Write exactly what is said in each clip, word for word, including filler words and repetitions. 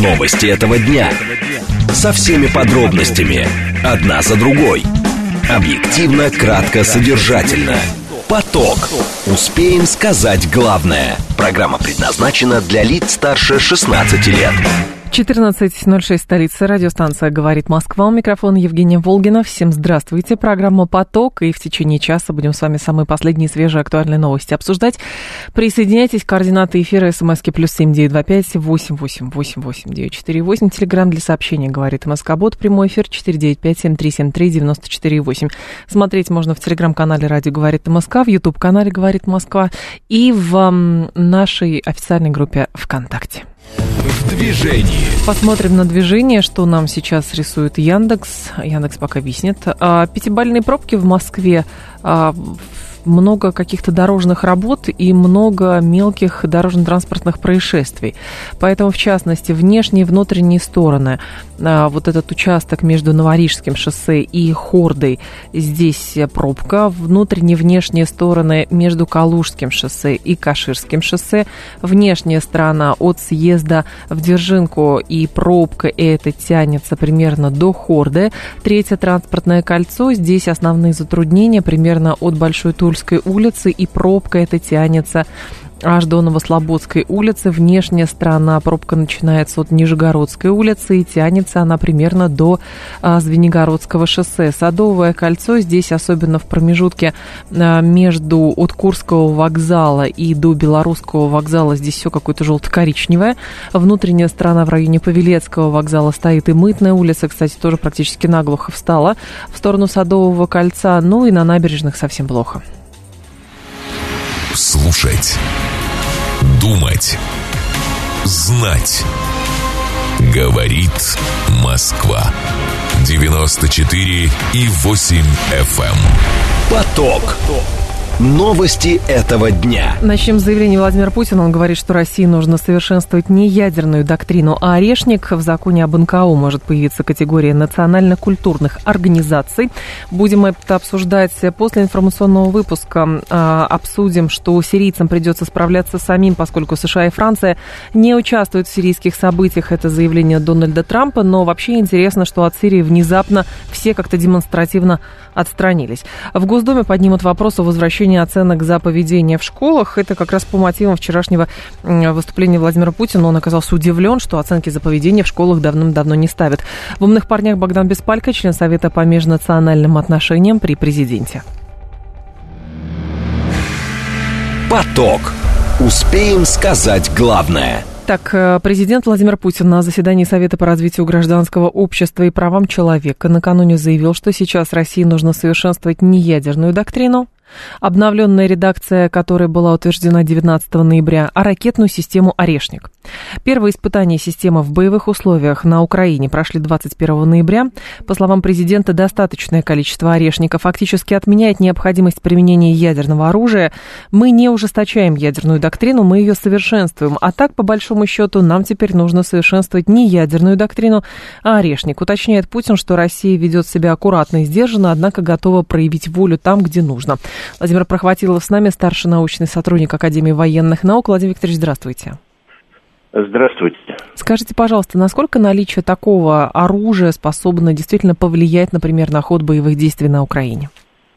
Новости этого дня. Со всеми подробностями. Одна за другой. Объективно, кратко, содержательно. Поток. Успеем сказать главное. Программа предназначена для лиц старше шестнадцати лет. четырнадцать ноль шесть, столица, радиостанция «Говорит Москва». У микрофона Евгения Волгина. Всем здравствуйте. Программа «Поток». И в течение часа будем с вами самые последние свежие актуальные новости обсуждать. Присоединяйтесь. Координаты эфира. СМСки плюс семь девять два пять восемь восемь восемь восемь девять четыре восемь. Телеграмм для сообщения «Говорит МСК-бот». Прямой эфир четыре девять пять семь три семь три девять четыре восемь. Смотреть можно в телеграм-канале «Радио Говорит МСК», в ютуб-канале «Говорит Москва» и в м, нашей официальной группе ВКонтакте. В движении. Посмотрим на движение, что нам сейчас рисует Яндекс. Яндекс пока виснет. А, пятибалльные пробки в Москве. А, много каких-то дорожных работ и много мелких дорожно-транспортных происшествий. Поэтому, в частности, внешние и внутренние стороны, а, вот этот участок между Новорижским шоссе и Хордой, здесь пробка. Внутренние и внешние стороны между Калужским шоссе и Каширским шоссе. Внешняя сторона от съезда в Дзержинку и пробка эта тянется примерно до Хорды. Третье транспортное кольцо. Здесь основные затруднения примерно от Большой Тульской улицы, и пробка эта тянется аж до Новослободской улицы. Внешняя сторона пробка начинается от Нижегородской улицы и тянется она примерно до а, Звенигородского шоссе. Садовое кольцо здесь, особенно в промежутке а, между от Курского вокзала и до Белорусского вокзала, здесь все какое-то желто-коричневое. Внутренняя сторона в районе Павелецкого вокзала стоит и Мытная улица, кстати, тоже практически наглухо встала в сторону Садового кольца. Ну и на набережных совсем плохо. Слушать, думать, знать. Говорит Москва. девяносто четыре и восемь эф эм. Поток. Новости этого дня. Начнем с заявления Владимира Путина. Он говорит, что России нужно совершенствовать не ядерную доктрину, а орешник. В законе об эн ка о может появиться категория национально-культурных организаций. Будем это обсуждать после информационного выпуска. А, обсудим, что сирийцам придется справляться самим, поскольку США и Франция не участвуют в сирийских событиях. Это заявление Дональда Трампа. Но вообще интересно, что от Сирии внезапно все как-то демонстративно отстранились. В Госдуме поднимут вопрос о возвращении оценок за поведение в школах. Это как раз по мотивам вчерашнего выступления Владимира Путина. Он оказался удивлен, что оценки за поведение в школах давным-давно не ставят. В «Умных парнях» Богдан Беспалько, член Совета по межнациональным отношениям при президенте. Поток. Успеем сказать главное. Так, президент Владимир Путин на заседании Совета по развитию гражданского общества и правам человека накануне заявил, что сейчас России нужно совершенствовать не ядерную доктрину, обновленная редакция, которая была утверждена девятнадцатого ноября, а ракетную систему «Орешник». Первые испытания системы в боевых условиях на Украине прошли двадцать первого ноября. По словам президента, достаточное количество «Орешника» фактически отменяет необходимость применения ядерного оружия. Мы не ужесточаем ядерную доктрину, мы ее совершенствуем. А так, по большому счету, нам теперь нужно совершенствовать не ядерную доктрину, а «Орешник». Уточняет Путин, что Россия ведет себя аккуратно и сдержанно, однако готова проявить волю там, где нужно. Владимир Прохватилов с нами, старший научный сотрудник Академии военных наук. Владимир Викторович, здравствуйте. Здравствуйте. Скажите, пожалуйста, насколько наличие такого оружия способно действительно повлиять, например, на ход боевых действий на Украине?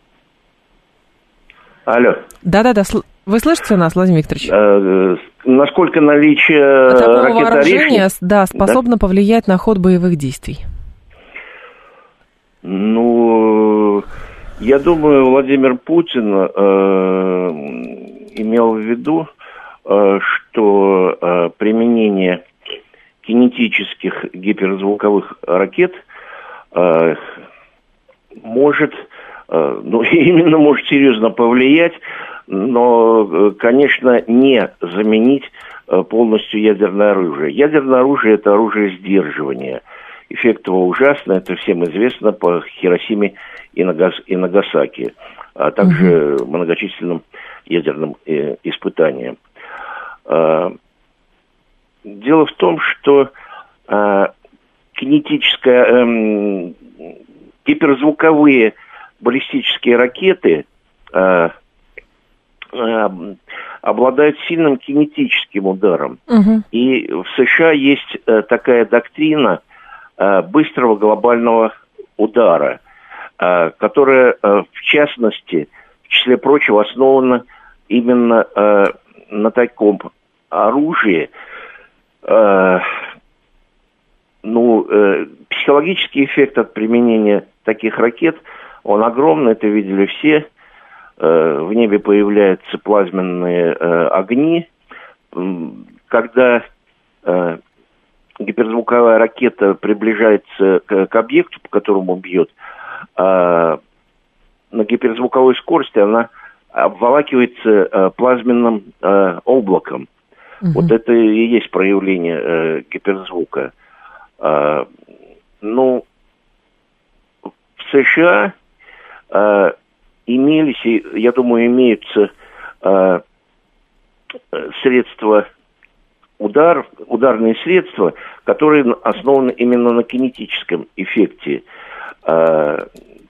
Алло. Да-да-да, вы слышите нас, Владимир Викторович? Э, насколько наличие такого ракет вооружения, «Орешник», да, способно да? повлиять на ход боевых действий? Ну, я думаю, Владимир Путин э, имел в виду, э, что э, применение кинетических гиперзвуковых ракет э, может, э, ну, именно может серьезно повлиять, но, конечно, не заменить э, полностью ядерное оружие. Ядерное оружие – это оружие сдерживания. Эффект его ужасный, это всем известно по Хиросиме и, Нагас, и Нагасаки, а также угу. многочисленным ядерным э, испытаниям. Э, дело в том, что э, кинетическая, э, гиперзвуковые баллистические ракеты, э, э, обладают сильным кинетическим ударом. Угу. И в США есть э, такая доктрина э, быстрого глобального удара, э, которая, э, в частности, в числе прочего, основана именно э, на таком оружии. Э, ну, э, психологический эффект от применения таких ракет, он огромный, это видели все. В небе появляются плазменные э, огни. Когда э, гиперзвуковая ракета приближается к, к объекту, по которому бьет, э, на гиперзвуковой скорости она обволакивается э, плазменным э, облаком. Угу. Вот это и есть проявление э, гиперзвука. Э, ну, в США... Э, имелись, и, я думаю, имеются э, средства, удар, ударные средства, которые основаны именно на кинетическом эффекте. Э,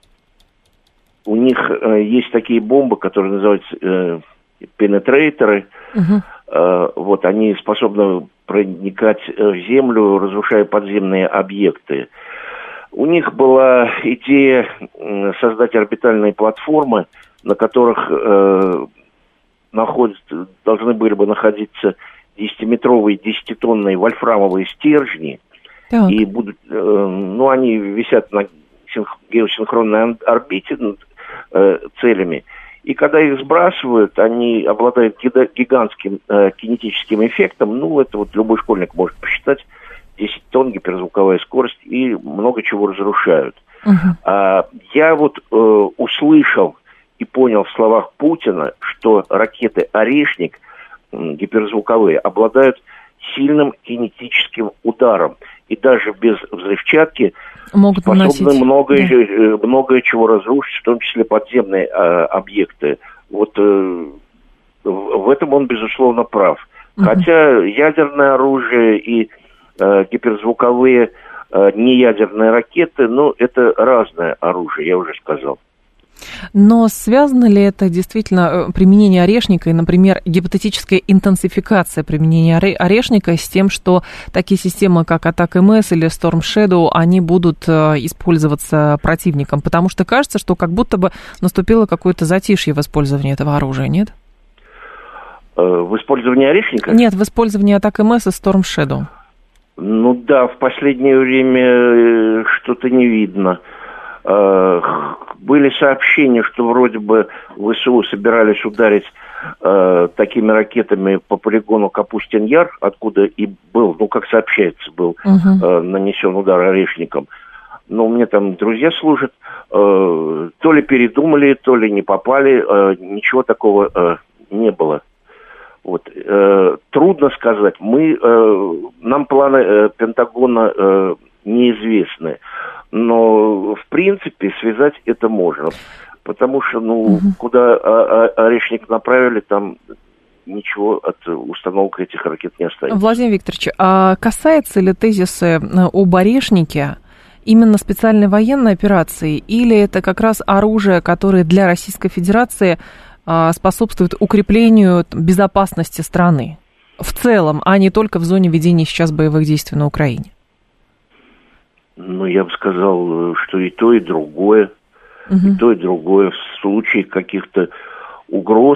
у них э, есть такие бомбы, которые называются э, пенетрейторы. Uh-huh. Э, вот, они способны проникать в землю, разрушая подземные объекты. У них была идея создать орбитальные платформы, на которых э, находятся, должны были бы находиться десятиметровые, десятитонные вольфрамовые стержни. Так. И будут, э, ну, они висят на геосинхронной орбите над э, целями. И когда их сбрасывают, они обладают гигантским э, кинетическим эффектом. Ну, это вот любой школьник может посчитать. десять тонн, гиперзвуковая скорость, и много чего разрушают. Uh-huh. А, я вот э, услышал и понял в словах Путина, что ракеты «Орешник» э, гиперзвуковые обладают сильным кинетическим ударом. И даже без взрывчатки могут способны многое, да. э, многое чего разрушить, в том числе подземные э, объекты. Вот э, в этом он, безусловно, прав. Uh-huh. Хотя ядерное оружие и гиперзвуковые э, неядерные ракеты, ну, это разное оружие, я уже сказал. Но связано ли это действительно применение орешника и, например, гипотетическая интенсификация применения орешника с тем, что такие системы, как Атак эм эс или Storm Shadow, они будут использоваться противником? Потому что кажется, что как будто бы наступило какое-то затишье в использовании этого оружия, нет? В использовании орешника? Нет, в использовании Атак эм эс и Storm Shadow. Ну да, в последнее время что-то не видно. Были сообщения, что вроде бы ВСУ собирались ударить такими ракетами по полигону Капустин-Яр, откуда и был, ну как сообщается, был uh-huh. нанесен удар орешником. Но у меня там друзья служат, то ли передумали, то ли не попали, ничего такого не было. Вот, э, трудно сказать. Мы, э, нам планы э, Пентагона э, неизвестны, но в принципе связать это можно, потому что, ну, угу. куда а, а, орешник направили, там ничего от установки этих ракет не остается. Владимир Викторович, а касается ли тезисы об орешнике именно специальной военной операции, или это как раз оружие, которое для Российской Федерации способствует укреплению безопасности страны в целом, а не только в зоне ведения сейчас боевых действий на Украине? Ну, я бы сказал, что и то, и другое. Угу. И то, и другое. В случае каких-то угроз,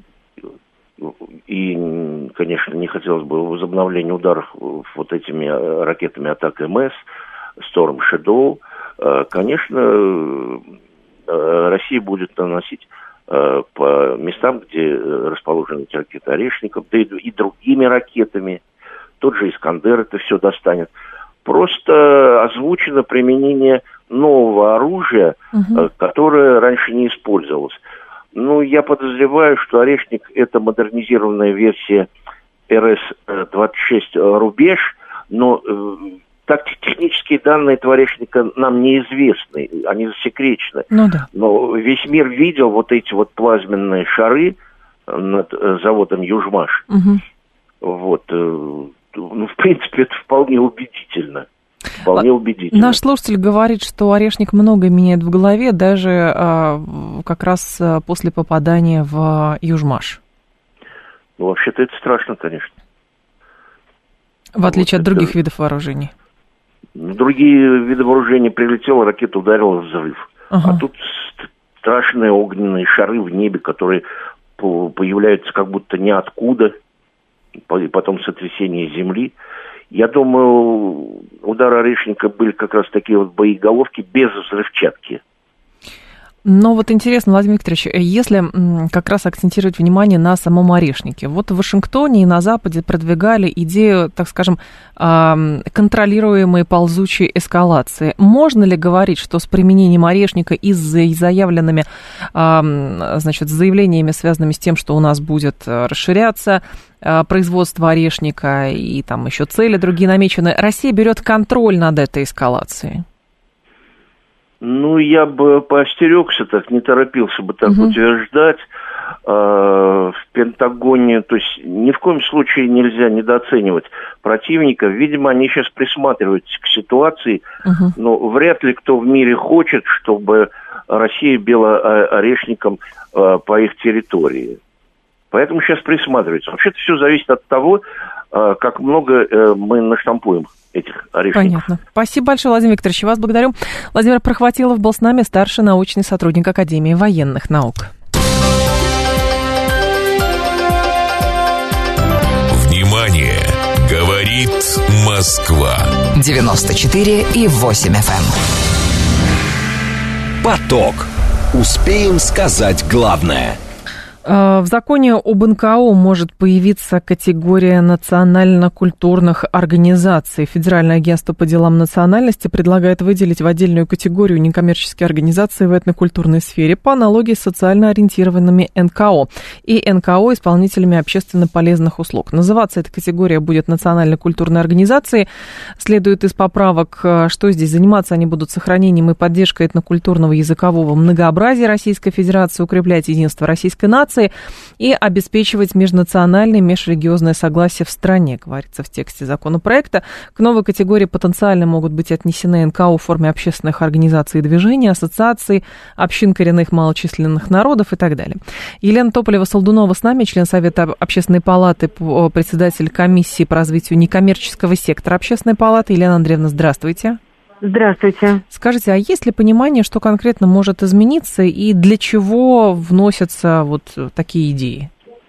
и, конечно, не хотелось бы возобновления ударов вот этими ракетами Атак эм эс, Storm Shadow, конечно, Россия будет наносить по местам, где расположены эти ракеты Орешников, да и, и другими ракетами. Тот же Искандер это все достанет. Просто озвучено применение нового оружия, угу. которое раньше не использовалось. Ну, я подозреваю, что Орешник – это модернизированная версия эр эс двадцать шесть «Рубеж», но так технические данные этого Орешника нам неизвестны, они засекречены. Ну, да. Но весь мир видел вот эти вот плазменные шары над заводом «Южмаш». Угу. Вот. Ну, в принципе, это вполне убедительно. Вполне убедительно. Наш слушатель говорит, что Орешник многое меняет в голове, даже а, как раз после попадания в Южмаш. Ну, вообще-то это страшно, конечно. В отличие вот от других это... видов вооружений. Другие виды вооружений прилетела, ракета ударила, взрыв. Ага. А тут страшные огненные шары в небе, которые появляются как будто ниоткуда, и потом сотрясение земли. Я думаю, удары Орешника были как раз такие вот боеголовки без взрывчатки. Но вот интересно, Владимир Викторович, если как раз акцентировать внимание на самом Орешнике. Вот в Вашингтоне и на Западе продвигали идею, так скажем, контролируемой ползучей эскалации. Можно ли говорить, что с применением Орешника и с заявленными, значит, заявлениями, связанными с тем, что у нас будет расширяться производство Орешника и там еще цели другие намечены, Россия берет контроль над этой эскалацией? Ну, я бы поостерегся, так не торопился бы так uh-huh. утверждать. В Пентагоне, то есть ни в коем случае нельзя недооценивать противника. Видимо, они сейчас присматриваются к ситуации, uh-huh. но вряд ли кто в мире хочет, чтобы Россия била Орешником по их территории. Поэтому сейчас присматриваются. Вообще-то все зависит от того, как много мы наштампуем этих орешников. Понятно. Спасибо большое, Владимир Викторович. Вас благодарю. Владимир Прохватилов был с нами, старший научный сотрудник Академии военных наук. Внимание! Говорит Москва. девяносто четыре и восемь эф эм. Поток. Успеем сказать главное. В законе об эн ка о может появиться категория национально-культурных организаций. Федеральное агентство по делам национальности предлагает выделить в отдельную категорию некоммерческие организации в этнокультурной сфере по аналогии с социально ориентированными эн ка о и эн ка о исполнителями общественно полезных услуг. Называться эта категория будет национально-культурной организацией. Следует из поправок, что здесь заниматься они будут сохранением и поддержкой этнокультурного языкового многообразия Российской Федерации, укреплять единство российской нации и обеспечивать межнациональное и межрелигиозное согласие в стране, говорится в тексте законопроекта. К новой категории потенциально могут быть отнесены эн ка о в форме общественных организаций и движений, ассоциаций, общин коренных малочисленных народов и так далее. Елена Тополева-Солдунова с нами, член Совета Общественной палаты, председатель комиссии по развитию некоммерческого сектора Общественной палаты. Елена Андреевна, здравствуйте. Здравствуйте. Скажите, а есть ли понимание, что конкретно может измениться и для чего вносятся вот такие идеи?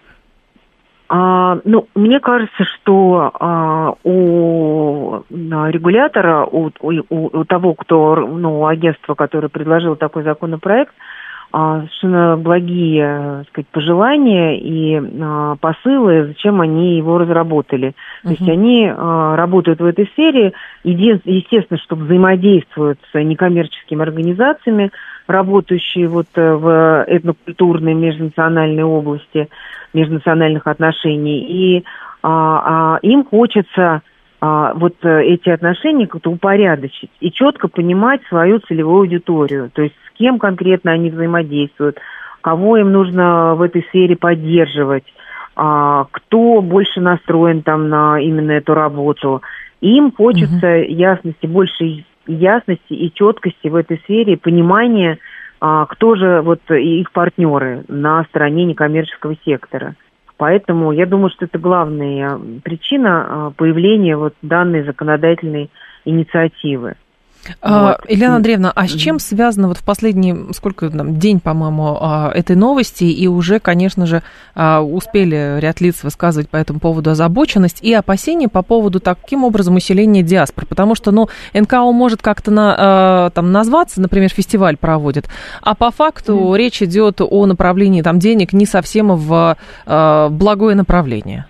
А, ну, мне кажется, что а, у регулятора, у, у, у того, кто, ну, у агентства, которое предложило такой законопроект, а, совершенно благие, так сказать, пожелания и а, посылы, зачем они его разработали. Uh-huh. То есть они а, работают в этой сфере, еди- естественно, что взаимодействуют с некоммерческими организациями, работающие вот в этнокультурной межнациональной области, межнациональных отношений. И а, а, им хочется а, вот эти отношения как-то упорядочить и четко понимать свою целевую аудиторию. То есть с кем конкретно они взаимодействуют, кого им нужно в этой сфере поддерживать, а, кто больше настроен там на именно эту работу. Им хочется uh-huh. ясности, больше ясности и четкости в этой сфере, понимания, а, кто же вот их партнеры на стороне некоммерческого сектора. Поэтому я думаю, что это главная причина появления вот данной законодательной инициативы. Вот. Елена Андреевна, а с чем связано вот в последний, сколько там, день, по-моему, этой новости, и уже, конечно же, успели ряд лиц высказывать по этому поводу озабоченность и опасения по поводу таким образом усиления диаспор, потому что, ну, эн ка о может как-то на, там назваться, например, фестиваль проводит, а по факту mm. речь идет о направлении там денег не совсем в благое направление.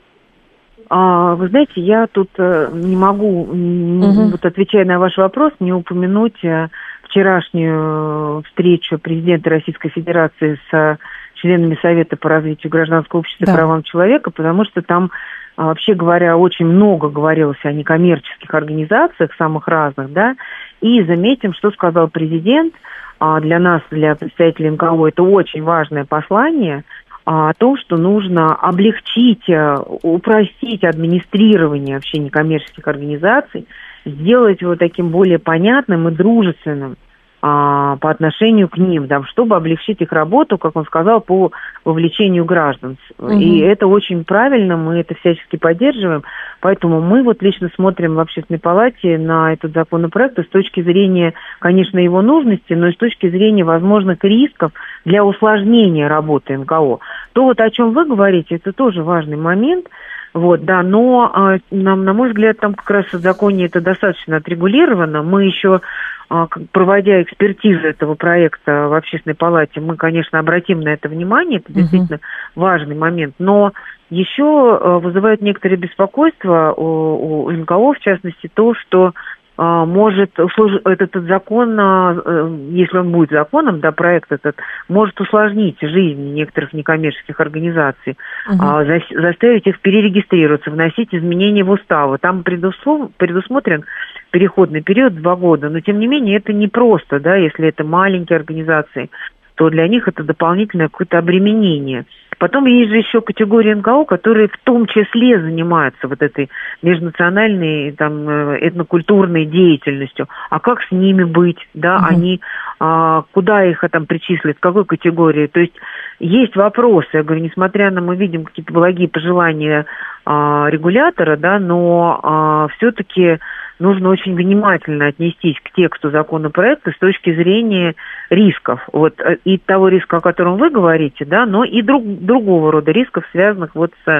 Вы знаете, я тут не могу, uh-huh. вот отвечая на ваш вопрос, не упомянуть вчерашнюю встречу президента Российской Федерации с членами Совета по развитию гражданского общества и да. правам человека, потому что там, вообще говоря, очень много говорилось о некоммерческих организациях, самых разных, да, и заметим, что сказал президент. Для нас, для представителей эн ка о, это очень важное послание о том, что нужно облегчить, упростить администрирование вообще некоммерческих организаций, сделать его таким более понятным и дружественным а, по отношению к ним, да, чтобы облегчить их работу, как он сказал, по вовлечению граждан. Угу. И это очень правильно, мы это всячески поддерживаем. Поэтому мы вот лично смотрим в Общественной палате на этот законопроект с точки зрения, конечно, его нужности, но и с точки зрения возможных рисков для усложнения работы эн ка о. То, вот о чем вы говорите, это тоже важный момент. Вот, да, но, а, на, на мой взгляд, там как раз в законе это достаточно отрегулировано. Мы еще, а, проводя экспертизу этого проекта в Общественной палате, мы, конечно, обратим на это внимание, это действительно uh-huh. важный момент. Но еще а, вызывает некоторое беспокойство у, у эн ка о, в частности, то, что может этот, этот закон, если он будет законом, да, проект этот, может усложнить жизнь некоторых некоммерческих организаций, uh-huh. заставить их перерегистрироваться, вносить изменения в уставы. Там предусмотрен переходный период два года, но тем не менее это непросто, да, если это маленькие организации, то для них это дополнительное какое-то обременение. Потом есть же еще категории эн ка о, которые в том числе занимаются вот этой межнациональной, там, этнокультурной деятельностью. А как с ними быть, да, угу. они, а, куда их там причислят, в какой категории? То есть есть вопросы, я говорю, несмотря на, мы видим какие-то благие пожелания а, регулятора, да, но а, все-таки нужно очень внимательно отнестись к тексту законопроекта с точки зрения рисков. Вот, и того риска, о котором вы говорите, да, но и друг, другого рода рисков, связанных вот с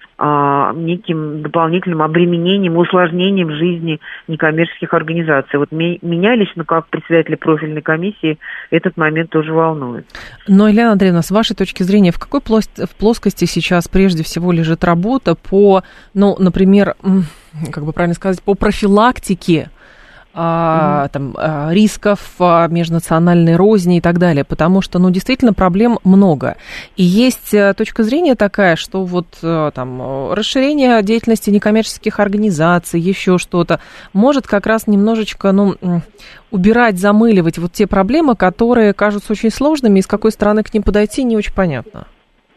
а, неким дополнительным обременением, усложнением жизни некоммерческих организаций. Вот ми, меня лично, как председателя профильной комиссии, этот момент тоже волнует. Но, Елена Андреевна, с вашей точки зрения, в какой в плоскости сейчас прежде всего лежит работа по, ну, например, как бы правильно сказать, по профилактике а, mm-hmm. там, а, рисков а, межнациональной розни и так далее, потому что, ну, действительно, проблем много. И есть а, точка зрения такая, что вот а, там расширение деятельности некоммерческих организаций, еще что-то, может как раз немножечко, ну, убирать, замыливать вот те проблемы, которые кажутся очень сложными, и с какой стороны к ним подойти, не очень понятно.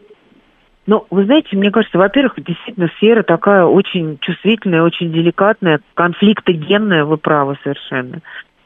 Ну, вы знаете, мне кажется, во-первых, действительно сфера такая очень чувствительная, очень деликатная, конфликтогенная, вы правы совершенно.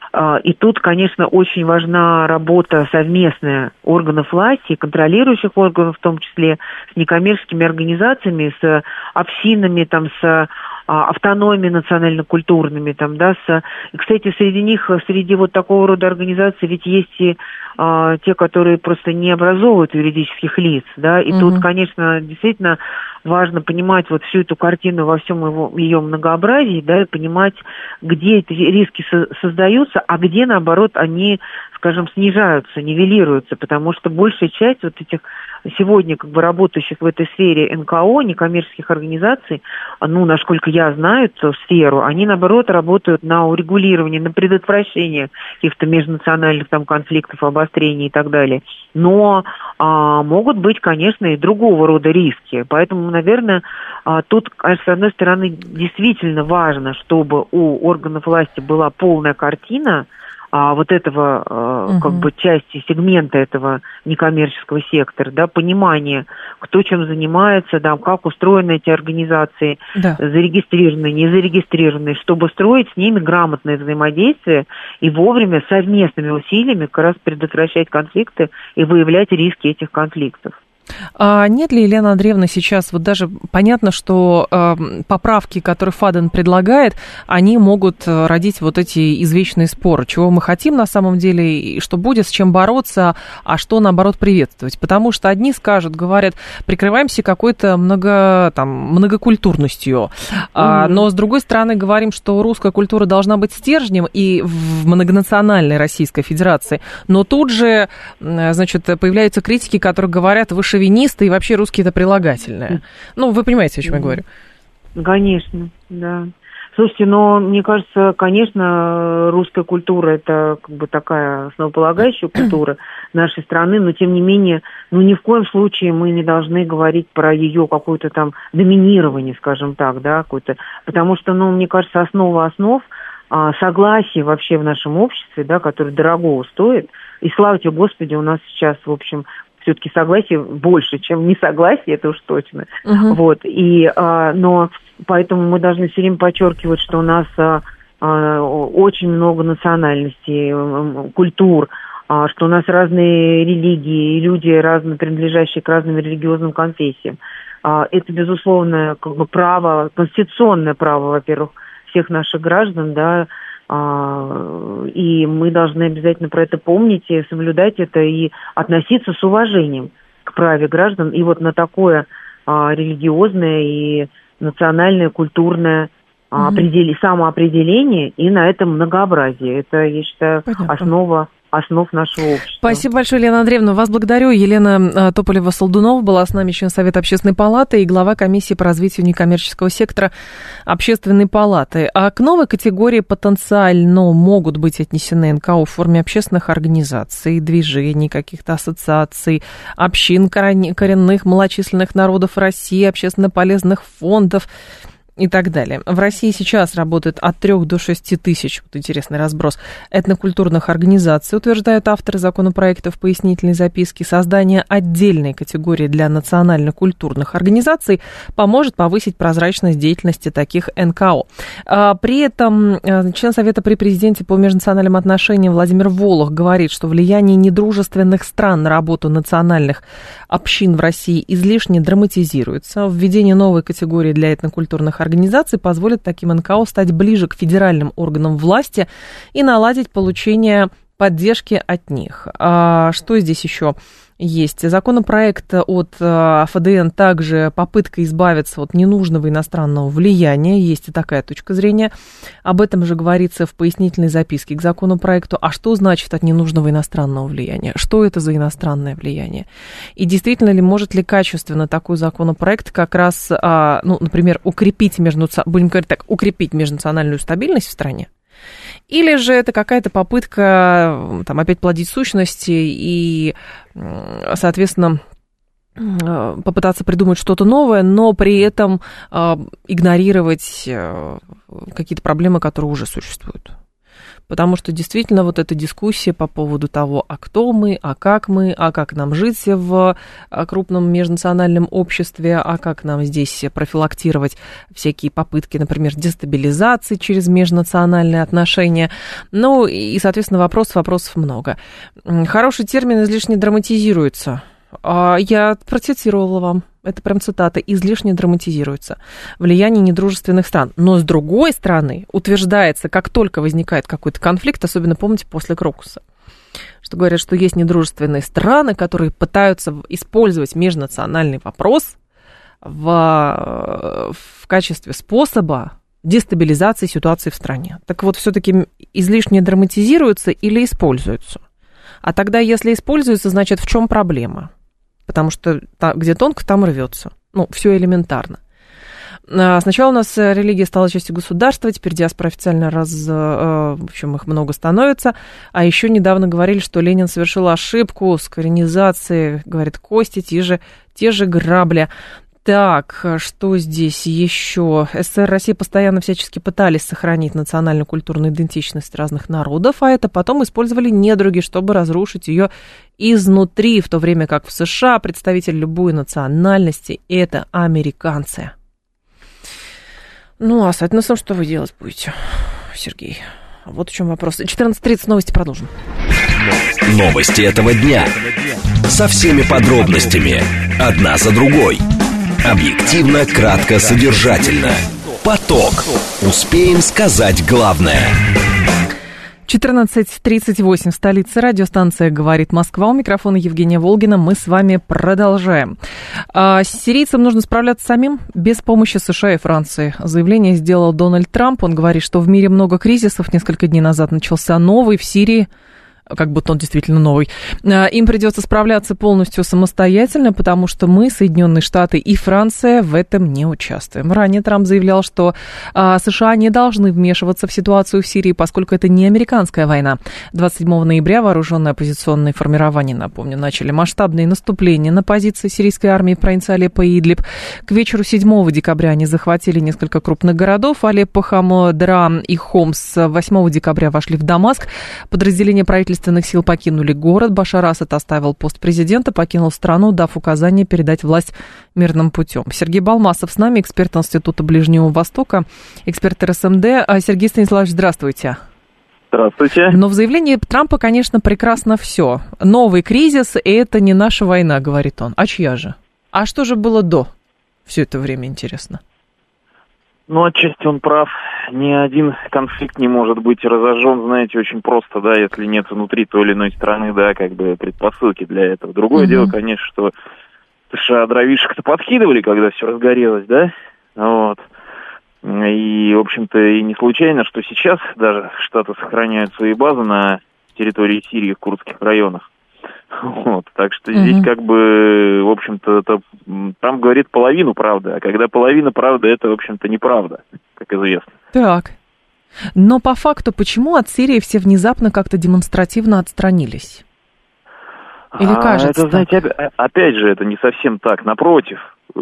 И тут, конечно, очень важна работа совместная органов власти, контролирующих органов, в том числе с некоммерческими организациями, с общинами, там, с автономиями национально-культурными, там, да, с... И, кстати, среди них, среди вот такого рода организаций ведь есть и а, те, которые просто не образовывают юридических лиц, да, и mm-hmm. тут, конечно, действительно важно понимать вот всю эту картину во всем его, ее многообразии, да, и понимать, где эти риски со- создаются, а где, наоборот, они, скажем, снижаются, нивелируются, потому что большая часть вот этих сегодня как бы работающих в этой сфере эн ка о, некоммерческих организаций, ну, насколько я знаю эту сферу, они, наоборот, работают на урегулирование, на предотвращение каких-то межнациональных там конфликтов, обострений и так далее. Но а, могут быть, конечно, и другого рода риски. Поэтому, наверное, а, тут, конечно, с одной стороны, действительно важно, чтобы у органов власти была полная картина а, вот этого, а, угу. как бы, части, сегмента этого некоммерческого сектора, да, понимание, кто чем занимается, да, как устроены эти организации, да. зарегистрированные, не зарегистрированные, чтобы строить с ними грамотное взаимодействие и вовремя совместными усилиями как раз предотвращать конфликты и выявлять риски этих конфликтов. А нет ли, Елена Андреевна, сейчас, вот даже понятно, что э, поправки, которые ФАДН предлагает, они могут родить вот эти извечные споры, чего мы хотим на самом деле, и что будет, с чем бороться, а что, наоборот, приветствовать. Потому что одни скажут, говорят, прикрываемся какой-то много, там, многокультурностью, mm-hmm. а, но, с другой стороны, говорим, что русская культура должна быть стержнем и в многонациональной Российской Федерации, но тут же, значит, появляются критики, которые говорят, вы шовинисты и вообще русские это прилагательное. Ну, вы понимаете, о чем я говорю? Конечно, да. Слушайте, но мне кажется, конечно, русская культура это как бы такая основополагающая культура нашей страны, но тем не менее, ну ни в коем случае мы не должны говорить про ее какое-то там доминирование, скажем так, да, какое-то, потому что, ну, мне кажется, основа основ согласие вообще в нашем обществе, да, которое дорого стоит, и слава тебе, Господи, у нас сейчас, в общем, все-таки согласие больше, чем несогласие, это уж точно. Uh-huh. Вот. И, а, но поэтому мы должны все время подчеркивать, что у нас а, очень много национальностей, культур, что у нас разные религии, люди, разные, принадлежащие к разным религиозным конфессиям. Это, безусловно, как бы право, конституционное право, во-первых, всех наших граждан, да, и мы должны обязательно про это помнить и соблюдать это, и относиться с уважением к праве граждан. И вот на такое религиозное и национальное, культурное mm-hmm. определи, самоопределение и на этом многообразие. Это, я считаю, Понятно. основа основ нашего общества. Спасибо большое, Елена Андреевна. Вас благодарю. Елена Тополева-Солдунова была с нами, член Совета Общественной палаты и глава комиссии по развитию некоммерческого сектора Общественной палаты. А к новой категории потенциально могут быть отнесены эн ка о в форме общественных организаций, движений, каких-то ассоциаций, общин коренных малочисленных народов России, общественно полезных фондов и так далее. В России сейчас работает от трёх до шести тысяч, вот интересный разброс, этнокультурных организаций, утверждают авторы законопроекта в пояснительной записке. Создание отдельной категории для национально-культурных организаций поможет повысить прозрачность деятельности таких эн ка о. При этом член Совета при президенте по межнациональным отношениям Владимир Волох говорит, что влияние недружественных стран на работу национальных общин в России излишне драматизируется. Введение новой категории для этнокультурных организаций позволит таким эн ка о стать ближе к федеральным органам власти и наладить получение поддержки от них. А что здесь еще есть? Законопроект от эф дэ эн также попытка избавиться от ненужного иностранного влияния. Есть и такая точка зрения. Об этом же говорится в пояснительной записке к законопроекту. А что значит от ненужного иностранного влияния? Что это за иностранное влияние? И действительно ли, может ли качественно такой законопроект как раз, ну, например, укрепить, между, будем говорить так, укрепить межнациональную стабильность в стране? Или же это какая-то попытка там, опять плодить сущности и, соответственно, попытаться придумать что-то новое, но при этом игнорировать какие-то проблемы, которые уже существуют. Потому что действительно вот эта дискуссия по поводу того, а кто мы, а как мы, а как нам жить в крупном межнациональном обществе, а как нам здесь профилактировать всякие попытки, например, дестабилизации через межнациональные отношения. Ну и, соответственно, вопросов, вопросов много. Хороший термин излишне драматизируется. Я процитировала вам. Это прям цитата. «Излишне драматизируется влияние недружественных стран». Но, с другой стороны, утверждается, как только возникает какой-то конфликт, особенно, помните, после Крокуса, что говорят, что есть недружественные страны, которые пытаются использовать межнациональный вопрос в, в качестве способа дестабилизации ситуации в стране. Так вот, все-таки излишне драматизируется или используется? А тогда, если используется, значит, в чем проблема? Потому что где тонко, там рвется. Ну, все элементарно. Сначала у нас религия стала частью государства, теперь диаспора официально раз... В общем, их много становится. А еще недавно говорили, что Ленин совершил ошибку с коренизацией, говорит, кости, те же, те же грабли. Так, что здесь еще? СССР и Россия постоянно всячески пытались сохранить национально-культурную идентичность разных народов, а это потом использовали недруги, чтобы разрушить ее изнутри, в то время как в США представитель любой национальности – это американцы. Ну, а, соответственно, что вы делать будете, Сергей? Вот в чем вопрос. четырнадцать тридцать, новости продолжим. Новости этого дня. Со всеми подробностями. Одна за другой. Объективно, кратко, содержательно. Поток. Успеем сказать главное. четырнадцать тридцать восемь, столица, радиостанция «Говорит Москва». У микрофона Евгения Волгина. Мы с вами продолжаем. А, сирийцам нужно справляться самим без помощи США и Франции. Заявление сделал Дональд Трамп. Он говорит, что в мире много кризисов. Несколько дней назад начался новый в Сирии. Как будто он действительно новый. Им придется справляться полностью самостоятельно, потому что мы, Соединенные Штаты и Франция, в этом не участвуем. Ранее Трамп заявлял, что США не должны вмешиваться в ситуацию в Сирии, поскольку это не американская война. двадцать седьмого ноября вооруженные оппозиционные формирования, напомню, начали масштабные наступления на позиции сирийской армии в провинции Алеппо и Идлиб. К вечеру седьмого декабря они захватили несколько крупных городов. Алеппо, Хамдара и Хомс. восьмого декабря вошли в Дамаск. Подразделения правительства правительственных сил покинули город. Башар Асад оставил пост президента, покинул страну, дав указание передать власть мирным путем. Сергей Балмасов с нами, эксперт Института Ближнего Востока, эксперт эр эс эм дэ. Сергей Станиславович, здравствуйте. Здравствуйте. Но в заявлении Трампа, конечно, прекрасно все. Новый кризис, и это не наша война, говорит он. А чья же? А что же было до все это время, интересно? Ну, отчасти он прав. Ни один конфликт не может быть разожжен, знаете, очень просто, да, если нет внутри той или иной страны, да, как бы предпосылки для этого. Другое mm-hmm. дело, конечно, что США дровишек-то подкидывали, когда все разгорелось, да, вот. И, в общем-то, и не случайно, что сейчас даже Штаты сохраняют свои базы на территории Сирии в курдских районах. Вот, так что mm-hmm. здесь как бы, в общем-то, это, там говорит половину правды, а когда половина правды, это, в общем-то, неправда, как известно. Так, но по факту, почему от Сирии все внезапно как-то демонстративно отстранились? Или кажется а, это, знаете, так? Опять же, это не совсем так, напротив.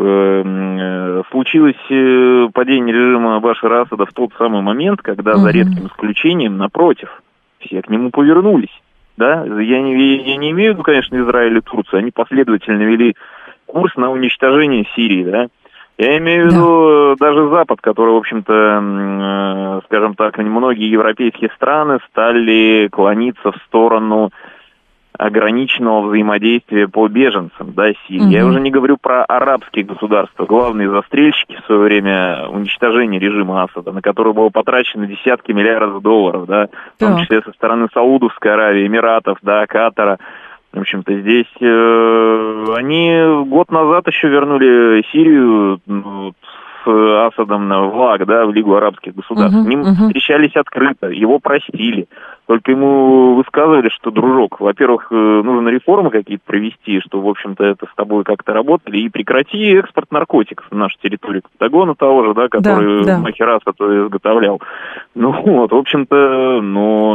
Случилось падение режима Башара Асада в тот самый момент, когда, mm-hmm. за редким исключением, напротив, все к нему повернулись. Да? Я, не, я не имею в виду, конечно, Израиль и Турцию, они последовательно вели курс на уничтожение Сирии, да. Я имею в виду да. даже Запад, который, в общем-то, скажем так, многие европейские страны стали клониться в сторону ограниченного взаимодействия по беженцам, да, Сирии. Mm-hmm. Я уже не говорю про арабские государства, главные застрельщики в свое время уничтожения режима Асада, на который было потрачено десятки миллиардов долларов, да, в том числе со стороны Саудовской Аравии, Эмиратов, да, Катара. В общем-то, здесь э, они год назад еще вернули Сирию ну, с Асадом в ЛАГ, да, в Лигу арабских государств. Uh-huh, с ним uh-huh. встречались открыто, его простили. Только ему высказывали, что, дружок, во-первых, нужно реформы какие-то провести, что, в общем-то, это с тобой как-то работали, и прекрати экспорт наркотиков на нашу территорию. Пентагона того же, да, который да, да. Махер Асад изготовлял. Ну вот, в общем-то, но...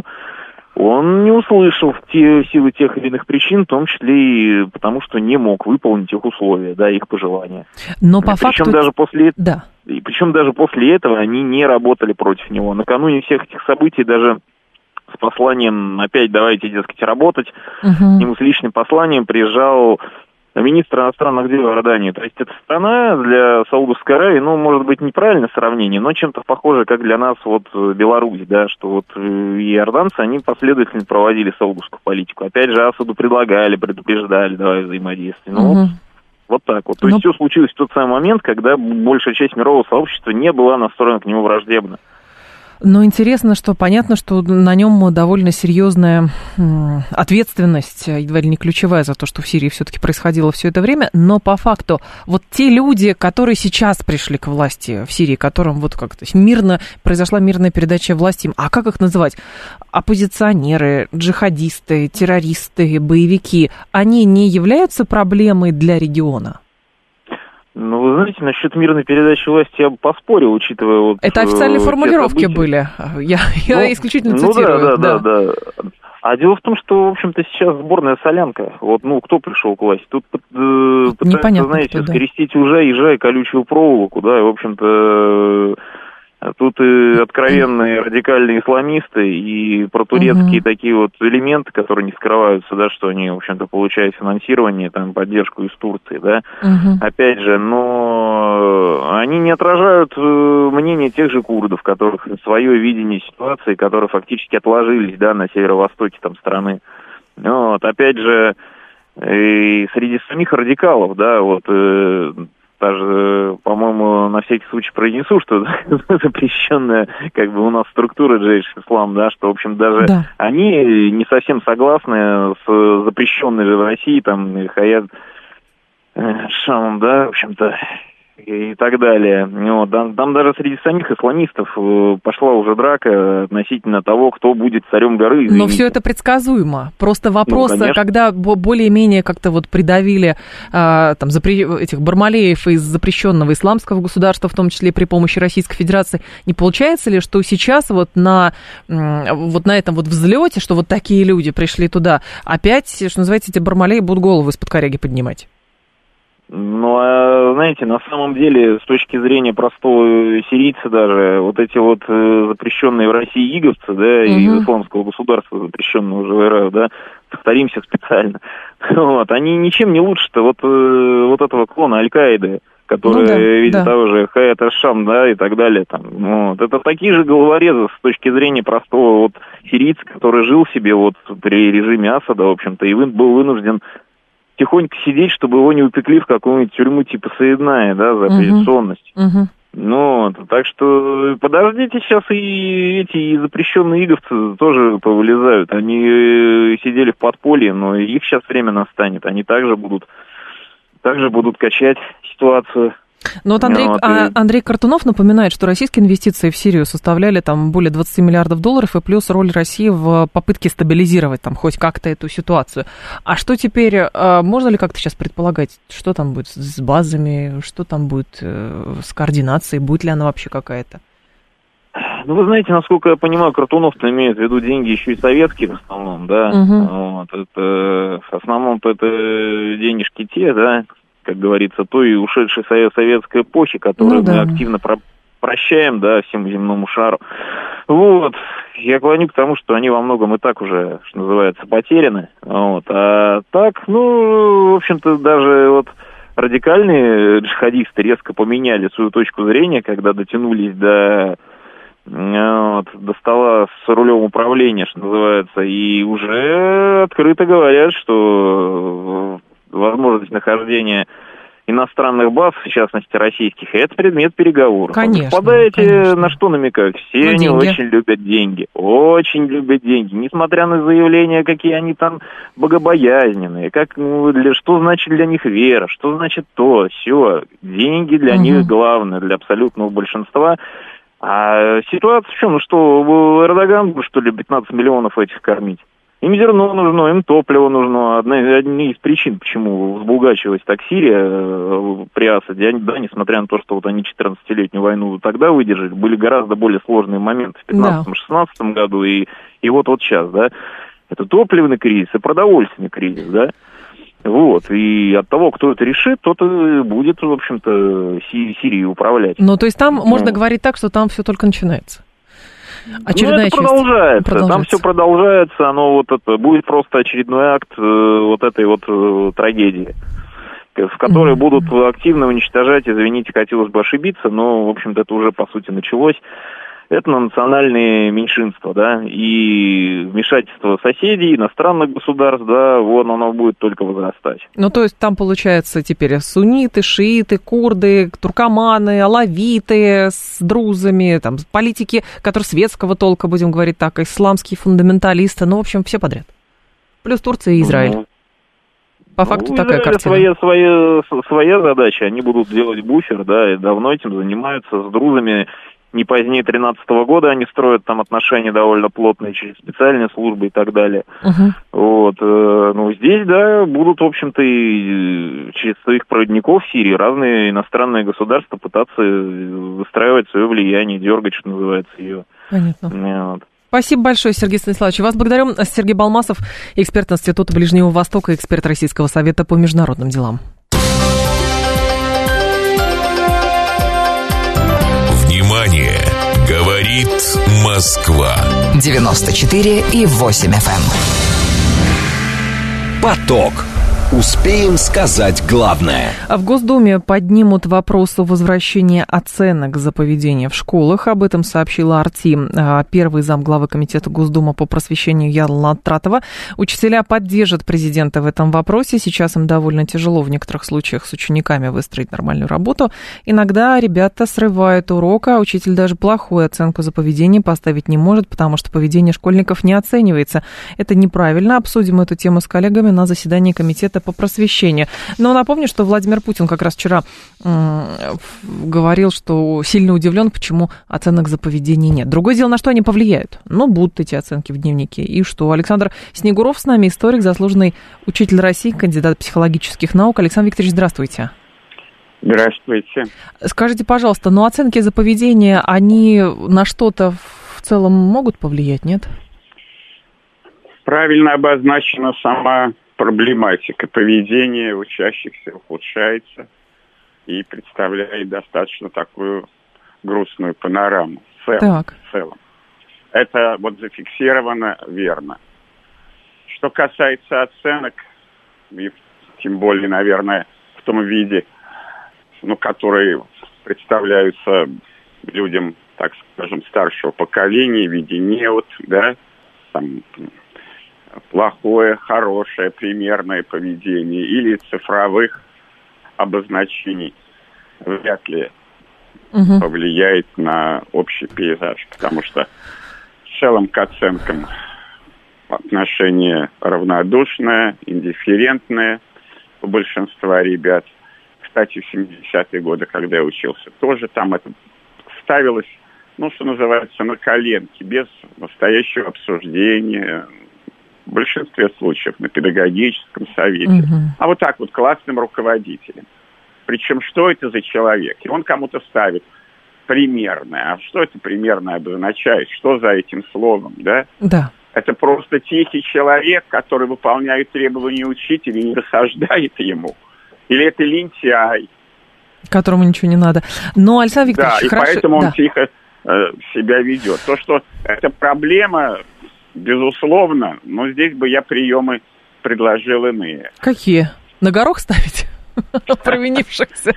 Он не услышал в те, в силу тех или иных причин, в том числе и потому, что не мог выполнить их условия, да, их пожелания. Но по причем факту... даже после... Да. И причем даже после этого они не работали против него. Накануне всех этих событий даже с посланием опять давайте, дескать, работать, угу. к нему с личным посланием приезжал министр иностранных дел Иордании. То есть эта страна для Саудовской Аравии, ну, может быть, неправильное сравнение, но чем-то похоже, как для нас вот Беларусь, да, что вот и иорданцы, они последовательно проводили саудовскую политику. Опять же, Асаду предлагали, предупреждали, давай взаимодействие. Ну, угу. вот, вот так вот. То ну... есть все случилось в тот самый момент, когда большая часть мирового сообщества не была настроена к нему враждебно. Но интересно, что понятно, что на нем довольно серьезная ответственность, едва ли не ключевая за то, что в Сирии все-таки происходило все это время. Но по факту вот те люди, которые сейчас пришли к власти в Сирии, которым вот как-то мирно произошла мирная передача власти, а как их называть? Оппозиционеры, джихадисты, террористы, боевики, они не являются проблемой для региона? Ну, вы знаете, насчет мирной передачи власти я бы поспорил, учитывая вот... Это официальные формулировки были, я, я ну, исключительно ну, цитирую. Ну, да, да, да, да. А дело в том, что, в общем-то, сейчас сборная солянка. Вот, ну, кто пришел к власти? Тут э, пытаются, знаете, кто, да. скрестить ужа, ежа и колючую проволоку, да, и, в общем-то... Тут и откровенные радикальные исламисты, и протурецкие uh-huh. такие вот элементы, которые не скрываются, да, что они, в общем-то, получают финансирование, там, поддержку из Турции, да. Uh-huh. Опять же, но они не отражают мнение тех же курдов, которых свое видение ситуации, которые фактически отложились, да, на северо-востоке там страны. Вот, опять же, и среди самих радикалов, да, вот... Даже, по-моему, на всякий случай произнесу, что запрещенная, как бы, у нас структура Джейш Ислам, да, что, в общем, даже да. они не совсем согласны с запрещенной же в России, там, Хаят Шамом, да, в общем-то, и так далее. Вот. Там, там даже среди самих исламистов пошла уже драка относительно того, кто будет царем горы. Извините. Но все это предсказуемо. Просто вопрос, ну, когда более-менее как-то вот придавили а, там, запре... этих бармалеев из запрещенного исламского государства, в том числе при помощи Российской Федерации, не получается ли, что сейчас вот на, вот на этом вот взлете, что вот такие люди пришли туда, опять, что называется, эти бармалеи будут голову из-под коряги поднимать? Ну, а, знаете, на самом деле, с точки зрения простого сирийца даже, вот эти вот э, запрещенные в России иговцы, да, угу. из исламского государства, запрещенного уже в Ирае, да, повторимся специально, вот, они ничем не лучше-то вот, э, вот этого клона Аль-Каиды, который ну, да, видит да. того же Хаят Аш-Шам, да, и так далее, там, вот, это такие же головорезы с точки зрения простого вот сирийца, который жил себе вот при режиме Асада, в общем-то, и был вынужден тихонько сидеть, чтобы его не упекли в какую-нибудь тюрьму типа Саидная, да, за оппозиционность. Uh-huh. Ну, так что подождите, сейчас и эти и запрещенные иговцы тоже повылезают. Они сидели в подполье, но их сейчас время настанет. Они также будут, также будут качать ситуацию. Ну вот Андрей, вот, и... Андрей Картунов напоминает, что российские инвестиции в Сирию составляли там более двадцать миллиардов долларов, и плюс роль России в попытке стабилизировать там хоть как-то эту ситуацию. А что теперь, можно ли как-то сейчас предполагать, что там будет с базами, что там будет с координацией, будет ли она вообще какая-то? Ну, вы знаете, насколько я понимаю, Картунов-то имеет в виду деньги еще и советские в основном, да. Угу. Вот, это, в основном-то это денежки те, да, как говорится, той ушедшей советской эпохи, которую ну, да. мы активно про- прощаем, да, всему земному шару. Вот. Я клоню к тому, что они во многом и так уже, что называется, потеряны. Вот. А так, ну, в общем-то, даже вот радикальные джихадисты резко поменяли свою точку зрения, когда дотянулись до, вот, до стола с рулем управления, что называется, и уже открыто говорят, что возможность нахождения иностранных баз, в частности российских, это предмет переговоров. Конечно. Господа эти конечно. на что намекают? Все на они деньги. очень любят деньги. Очень любят деньги. Несмотря на заявления, какие они там богобоязненные, как, ну, для, что значит для них вера, что значит то, все. Деньги для угу. них главное, для абсолютного большинства. А ситуация в чем? Ну что, Эрдоган, что ли, пятнадцать миллионов этих кормить? Им зерно нужно, им топливо нужно. Одна, одна из причин, почему взбулгачивалась так Сирия э, при Асаде, да, несмотря на то, что вот они четырнадцатилетнюю войну тогда выдержали, были гораздо более сложные моменты в пятнадцатом-шестнадцатом да. году и, и вот вот сейчас, да. Это топливный кризис и продовольственный кризис, да. Вот, и от того, кто это решит, тот и будет, в общем-то, Сирией управлять. Ну, то есть там ну. можно говорить так, что там все только начинается. Очередная ну, это продолжается. продолжается, там все продолжается, оно вот это будет просто очередной акт э, вот этой вот э, трагедии, в которой mm-hmm. будут активно уничтожать, извините, хотелось бы ошибиться, но, в общем-то, это уже, по сути, началось. Это на национальные меньшинства, да, и вмешательство соседей, иностранных государств, да, вот оно будет только возрастать. Ну, то есть там, получается, теперь сунниты, шииты, курды, туркоманы, алавиты с друзами, там, политики, которые светского толка, будем говорить так, исламские фундаменталисты, ну, в общем, все подряд. Плюс Турция и Израиль. Ну, По факту ну, такая картина. Своя, своя, своя задача, они будут делать буфер, да, и давно этим занимаются с друзами. Не позднее тринадцатого года они строят там отношения довольно плотные через специальные службы и так далее. Uh-huh. Вот, э, ну, здесь, да, будут, в общем-то, и через своих проводников в Сирии разные иностранные государства пытаться выстраивать свое влияние, дергать, что называется, ее. Понятно. Вот. Спасибо большое, Сергей Станиславович. Вас благодарю. Сергей Балмасов, эксперт Института Ближнего Востока, эксперт Российского совета по международным делам. Внимание! Говорит Москва. девяносто четыре и восемь эф эм. Поток. Успеем сказать главное. В Госдуме поднимут вопрос о возвращении оценок за поведение в школах. Об этом сообщила Арти, первый замглавы Комитета Госдумы по просвещению Яла Латратова. Учителя поддержат президента в этом вопросе. Сейчас им довольно тяжело в некоторых случаях с учениками выстроить нормальную работу. Иногда ребята срывают урок, а учитель даже плохую оценку за поведение поставить не может, потому что поведение школьников не оценивается. Это неправильно. Обсудим эту тему с коллегами на заседании Комитета по просвещению. Но напомню, что Владимир Путин как раз вчера м- говорил, что сильно удивлен, почему оценок за поведение нет. Другое дело, на что они повлияют. Но будут эти оценки в дневнике. И что? Александр Снегуров с нами, историк, заслуженный учитель России, кандидат психологических наук. Александр Викторович, здравствуйте. Здравствуйте. Скажите, пожалуйста, но оценки за поведение, они на что-то в целом могут повлиять, нет? Правильно обозначена сама проблематика поведения учащихся ухудшается и представляет достаточно такую грустную панораму в целом. Так. В целом. Это вот зафиксировано верно. Что касается оценок, и тем более, наверное, в том виде, ну, которые представляются людям, так скажем, старшего поколения в виде неуд, да, там, плохое, хорошее, примерное поведение или цифровых обозначений, вряд ли угу. повлияет на общий пейзаж, потому что в целом к оценкам отношение равнодушное, индифферентное у большинства ребят. Кстати, в семидесятые годы, когда я учился, тоже там это ставилось, ну, что называется, на коленке, без настоящего обсуждения, в большинстве случаев на педагогическом совете. Угу. А вот так вот классным руководителем. Причем, что это за человек? И он кому-то ставит примерное. А что это примерное обозначает? Что за этим словом, да? Да. Это просто тихий человек, который выполняет требования учителя и не досаждает ему. Или это лентяй. Которому ничего не надо. Но, Александр Викторович, да, хорошо... и поэтому он да. тихо э, себя ведет. То, что это проблема, безусловно, но здесь бы я приемы предложил иные. Какие? На горох ставить? Провинившихся.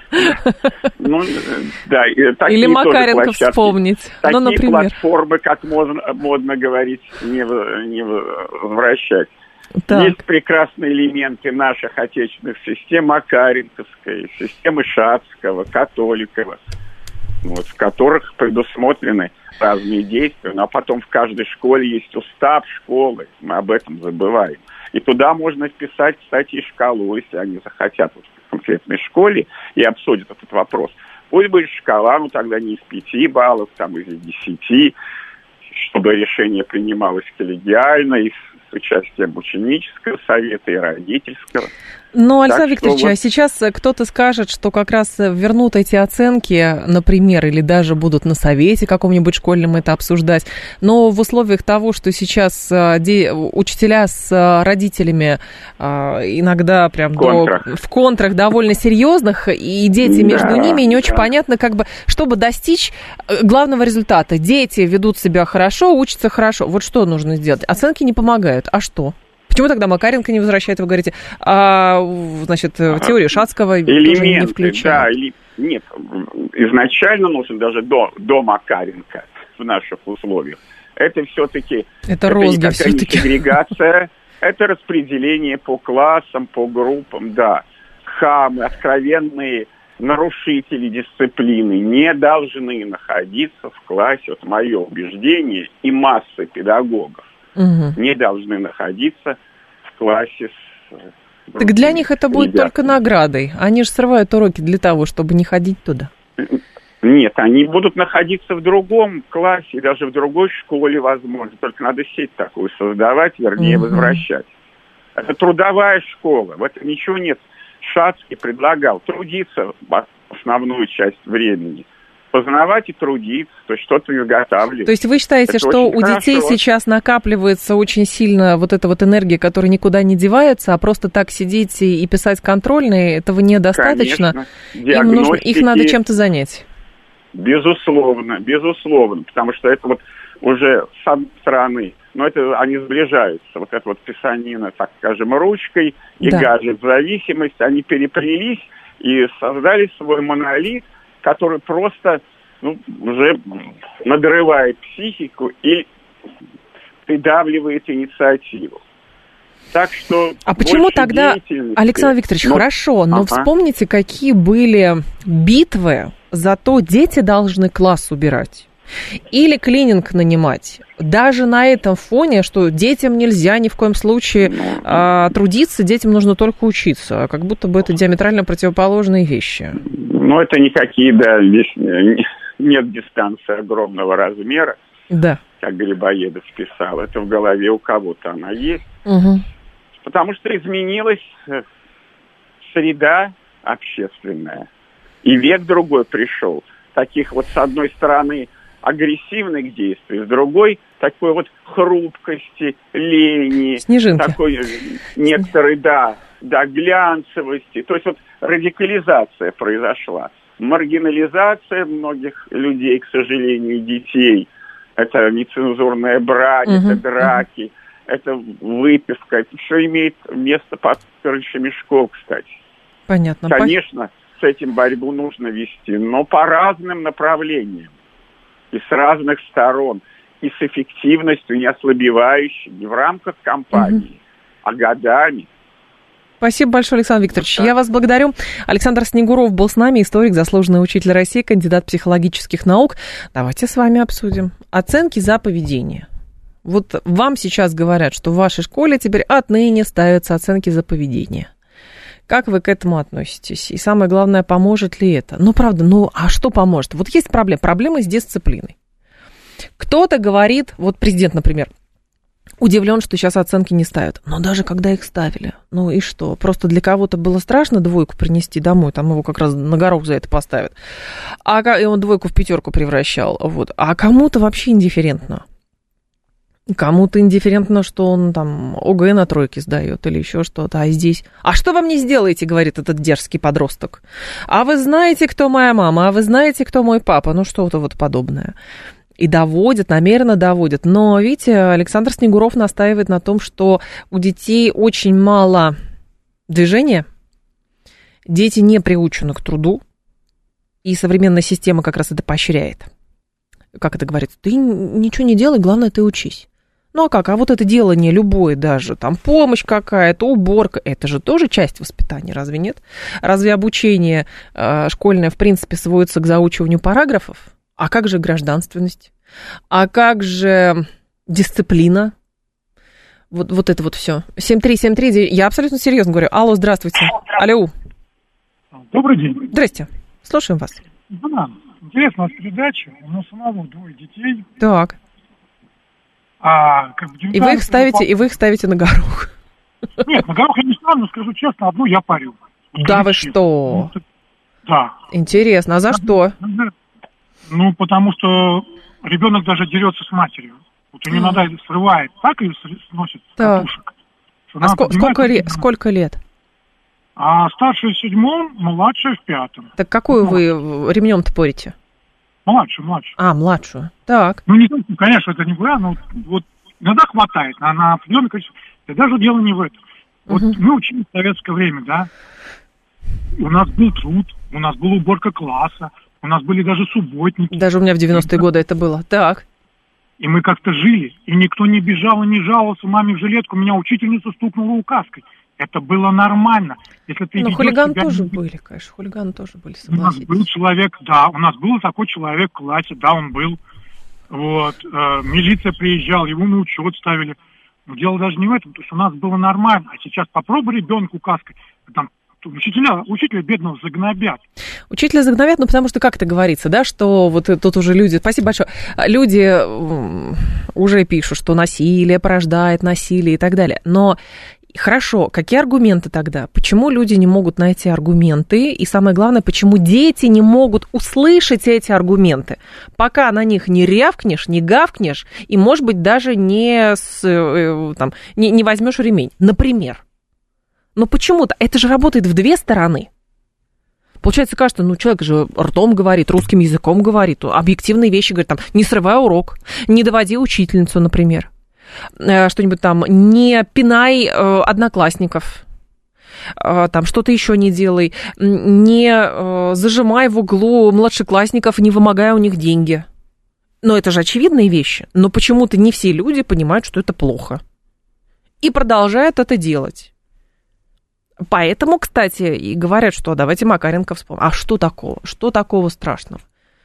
Ну, да. Или Макаренко вспомнить. Такие ну, например. платформы, как модно, модно говорить, не, не возвращать. Так. Есть прекрасные элементы наших отечественных систем, Макаренковской, системы Шацкого, Католикова, вот, в которых предусмотрены разные действия, но потом в каждой школе есть устав школы, мы об этом забываем. И туда можно вписать, кстати, и шкалу, если они захотят вот, в конкретной школе и обсудят этот вопрос. Пусть будет шкала, ну тогда не из пяти баллов, там из десяти, чтобы решение принималось коллегиально, и с участием ученического совета и родительского. Ну, Александр Викторович, вот... а сейчас кто-то скажет, что как раз вернут эти оценки, например, или даже будут на совете каком-нибудь школьном это обсуждать, но в условиях того, что сейчас де... учителя с родителями иногда прям контрах. До... в контрах довольно серьезных, и дети между да, ними, не очень да. понятно, как бы, чтобы достичь главного результата. Дети ведут себя хорошо, учатся хорошо. Вот что нужно сделать? Оценки не помогают. А что? Почему тогда Макаренко не возвращает, вы говорите, а, значит, теорию Шацкого тоже не включает? Да, или, нет, изначально нужно даже до, до Макаренко в наших условиях. Это все-таки... Это, это розги все-таки. Не сегрегация, это распределение по классам, по группам, да. Хамы, откровенные нарушители дисциплины не должны находиться в классе. Вот мое убеждение и масса педагогов. Угу. Не должны находиться в классе с... Так для них это будет ребятами. Только наградой. Они же срывают уроки для того, чтобы не ходить туда. Нет, они будут находиться в другом классе, даже в другой школе, возможно. Только надо сеть такую создавать, вернее, угу. возвращать. Это трудовая школа. В этом ничего нет. Шацкий предлагал трудиться основную часть времени. Познавать и трудиться, то есть что-то изготавливать. То есть вы считаете, это что у хорошо. Детей сейчас накапливается очень сильно вот эта вот энергия, которая никуда не девается, а просто так сидеть и писать контрольные, этого недостаточно? Им нужно, их надо чем-то занять. Безусловно, безусловно, потому что это вот уже с одной стороны, но это они сближаются, вот это вот писанина, так скажем, ручкой и да. гаджет-зависимость, они переплелись и создали свой монолит, который просто ну, уже надрывает психику и придавливает инициативу. Так что а почему тогда, Александр Викторович, но... хорошо, но ага. вспомните, какие были битвы за то, дети должны класс убирать или клининг нанимать. Даже на этом фоне, что детям нельзя ни в коем случае ну, а, трудиться, детям нужно только учиться. Как будто бы это диаметрально противоположные вещи. Ну, это никакие, да, здесь нет дистанции огромного размера, да. как Грибоедов писал. Это в голове у кого-то она есть. Угу. Потому что изменилась среда общественная. И век другой пришел. Таких вот, с одной стороны, агрессивных действий, с другой такой вот хрупкости, лени, Снежинки. такой некоторой, да, да, глянцевости. То есть вот радикализация произошла, маргинализация многих людей, к сожалению, детей. Это нецензурная брань, uh-huh. это драки, uh-huh. это выпивка, это все имеет место под крышами школ, кстати. Понятно. Конечно, с этим борьбу нужно вести, но по разным направлениям и с разных сторон, и с эффективностью, не ослабевающей, не в рамках кампании, uh-huh. а годами. Спасибо большое, Александр Викторович. Вот Я вас благодарю. Александр Снегуров был с нами, историк, заслуженный учитель России, кандидат психологических наук. Давайте с вами обсудим. Оценки за поведение. Вот вам сейчас говорят, что в вашей школе теперь отныне ставятся оценки за поведение. Как вы к этому относитесь? И самое главное, поможет ли это? Ну, правда, ну, а что поможет? Вот есть проблема. Проблема с дисциплиной. Кто-то говорит, вот президент, например, удивлен, что сейчас оценки не ставят. Но даже когда их ставили, ну и что? Просто для кого-то было страшно двойку принести домой, там его как раз на горох за это поставят. А и он двойку в пятерку превращал. Вот. А кому-то вообще индифферентно. Кому-то индифферентно, что он там ОГЭ на тройке сдает или еще что-то. А здесь... А что вы мне сделаете, говорит этот дерзкий подросток. А вы знаете, кто моя мама? А вы знаете, кто мой папа? Ну что-то вот подобное. И доводят, намеренно доводят. Но, видите, Александр Снегуров настаивает на том, что у детей очень мало движения, дети не приучены к труду, и современная система как раз это поощряет. Как это говорится? Ты ничего не делай, главное, ты учись. Ну, а как? А вот это делание любое даже, там, помощь какая-то, уборка, это же тоже часть воспитания, разве нет? Разве обучение э, школьное, в принципе, сводится к заучиванию параграфов? А как же гражданственность? А как же дисциплина? Вот, вот это вот все. семь три семь три, я абсолютно серьезно говорю. Алло, здравствуйте. Алло. Добрый день. Здрасте. Слушаем вас. Да, интересная передача. У нас самого двое детей. Так. А, как бы, и вы их ставите, и вы их ставите на горох. Нет, на горох я не ставлю, но скажу честно, одну я парю. Да вы что? Да. Интересно, а за что? Ну, потому что ребенок даже дерется с матерью. Вот у нее иногда срывает, так ее сносит с катушек. А ск- сколько, лет, сколько лет? А старшая в седьмом, младшая в пятом. Так какую ну, вы ремнем-то порите? Младшую, младшую. А, младшую. Так. Ну, не конечно, это не бля, но вот иногда хватает на, на определенное количество. И даже дело не в этом. Вот угу. мы учились в советское время, да. У нас был труд, у нас была уборка класса, у нас были даже субботники. Даже у меня в девяностые годы это было. Так. И мы как-то жили, и никто не бежал и не жаловался маме в жилетку. Меня учительница стукнула указкой. Это было нормально. Если ты Но хулиганы себя... тоже были, конечно. Хулиганы тоже были, согласитесь. У нас был человек, да, у нас был такой человек в классе, да, он был. Вот. Э, милиция приезжала, его на учет ставили. Но дело даже не в этом, потому что у нас было нормально. А сейчас попробуй ребенку указкой, там, Учителя, учителя бедного загнобят. Учителя загнобят, ну, потому что, как это говорится, да, что вот тут уже люди, спасибо большое, люди уже пишут, что насилие порождает насилие и так далее. Но хорошо, какие аргументы тогда? Почему люди не могут найти аргументы? И самое главное, почему дети не могут услышать эти аргументы? Пока на них не рявкнешь, не гавкнешь, и, может быть, даже не, с, там, не, не возьмешь ремень, например. Но почему-то это же работает в две стороны. Получается, кажется, ну, человек же ртом говорит, русским языком говорит, объективные вещи говорит, там, не срывай урок, не доводи учительницу, например, что-нибудь там, не пинай э, одноклассников, э, там, что-то еще не делай, не э, зажимай в углу младшеклассников, не вымогай у них деньги. Но это же очевидные вещи, но почему-то не все люди понимают, что это плохо. И продолжают это делать. Поэтому, кстати, и говорят, что давайте Макаренко вспомним. А что такого? Что такого страшного?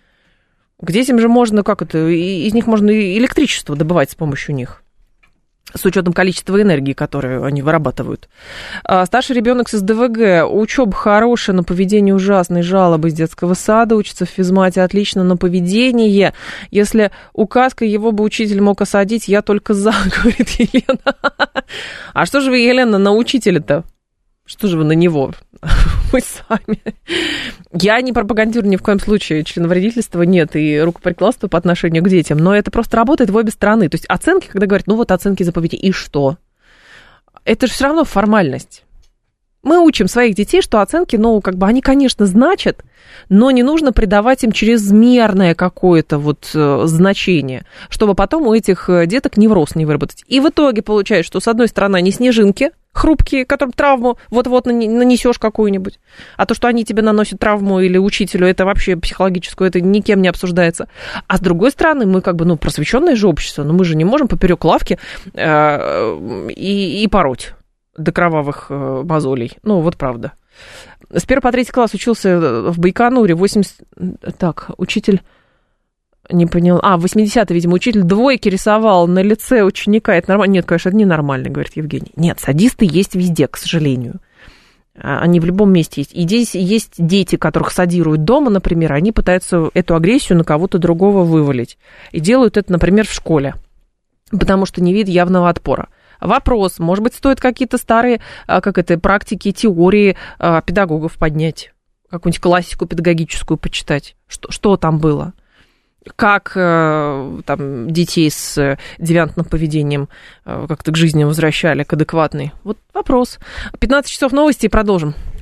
К детям же можно, как это, из них можно электричество добывать с помощью них, с учетом количества энергии, которую они вырабатывают. А старший ребенок с СДВГ, учеба хорошая, но поведение ужасное, жалобы из детского сада, учится в физмате отлично, но поведение, если указкой его бы учитель мог осадить, я только за, говорит Елена. А что же вы, Елена, на учителя-то? Что же вы на него мы сами. Я не пропагандирую ни в коем случае членовредительства, нет, и рукоприкладства по отношению к детям, но это просто работает в обе стороны. То есть оценки, когда говорят, ну вот оценки за поведение, и что? Это же все равно формальность. Мы учим своих детей, что оценки, ну, как бы они, конечно, значат, но не нужно придавать им чрезмерное какое-то вот э, значение, чтобы потом у этих деток невроз не выработать. И в итоге получается, что, с одной стороны, они снежинки хрупкие, которым травму вот-вот нанесешь какую-нибудь, а то, что они тебе наносят травму или учителю, это вообще психологическую, это никем не обсуждается. А с другой стороны, мы как бы, ну, просвещенное же общество, но мы же не можем поперек лавки э, и, и пороть до кровавых э, мозолей. Ну, вот правда. С первого по третий класс учился в Байконуре. восемьдесят... Так, учитель... Не понял. А, в восьмидесятые, видимо, учитель двойки рисовал на лице ученика. Это нормально? Нет, конечно, это ненормально, говорит Евгений. Нет, садисты есть везде, к сожалению. Они в любом месте есть. И здесь есть дети, которых садируют дома, например, они пытаются эту агрессию на кого-то другого вывалить. И делают это, например, в школе. Потому что не видят явного отпора. Вопрос, может быть, стоит какие-то старые, как это, практики, теории педагогов поднять, какую-нибудь классику педагогическую почитать, что, что там было, как там детей с девиантным поведением как-то к жизни возвращали, к адекватной. Вот вопрос. пятнадцать часов новости и продолжим.